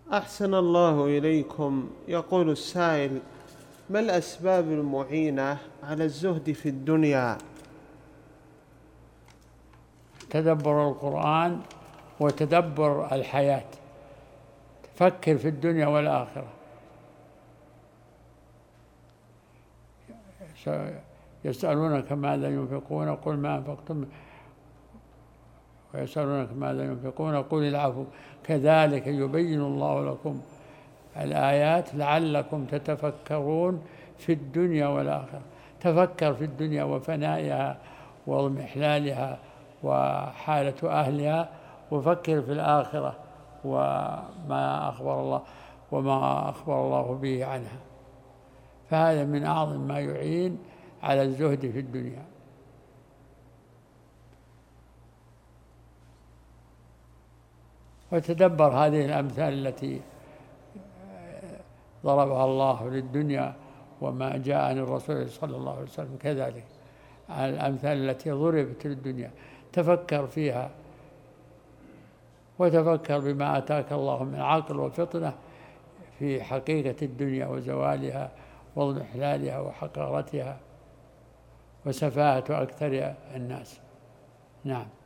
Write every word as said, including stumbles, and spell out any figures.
أحسن الله إليكم. يقول السائل: ما الأسباب المعينة على الزهد في الدنيا؟ تدبر القرآن وتدبر الحياة، تفكر في الدنيا والآخرة. يسألونك ماذا ينفقون قل ما أنفقتم ويسألونك ماذا ينفقون قل العفو كذلك يبين الله لكم الآيات لعلكم تتفكرون في الدنيا والآخرة. تفكر في الدنيا وفنائها واضمحلالها وحالة أهلها، وفكر في الآخرة وما أخبر الله وما أخبر الله به عنها. فهذا من أعظم ما يعين على الزهد في الدنيا. وتدبر هذه الأمثال التي ضربها الله للدنيا وما جاء عن الرسول صلى الله عليه وسلم كذلك، الأمثال التي ضربت للدنيا تفكر فيها، وتفكر بما أتاك الله من عقل وفطنة في حقيقة الدنيا وزوالها واضمحلالها وحقارتها وسفاهة أكثر الناس. نعم.